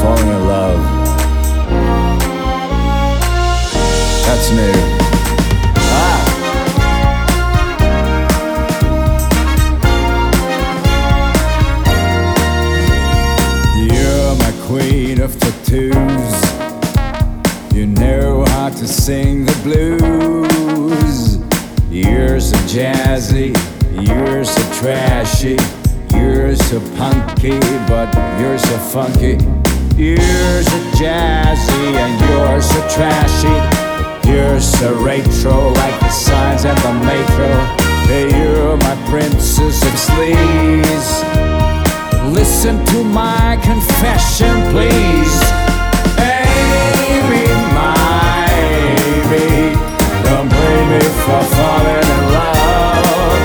falling in love. That's new. You're my queen of tattoos. You know how to sing the blues. You're so jazzy, you're so trashy, you're so punky, but you're so funky. You're so jazzy and you're so trashy. You're so retro, like the signs and the metro. Hey, you're my princess of sleaze. Listen to my confession, please. Amy, my Amy, don't blame me for falling in love.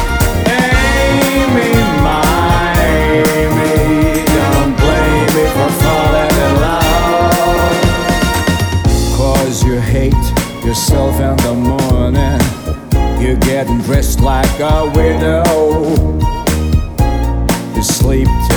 Amy, my Amy, don't blame me for falling in love. 'Cause you hate yourself in the morning. You're getting dressed like a widow. You sleep till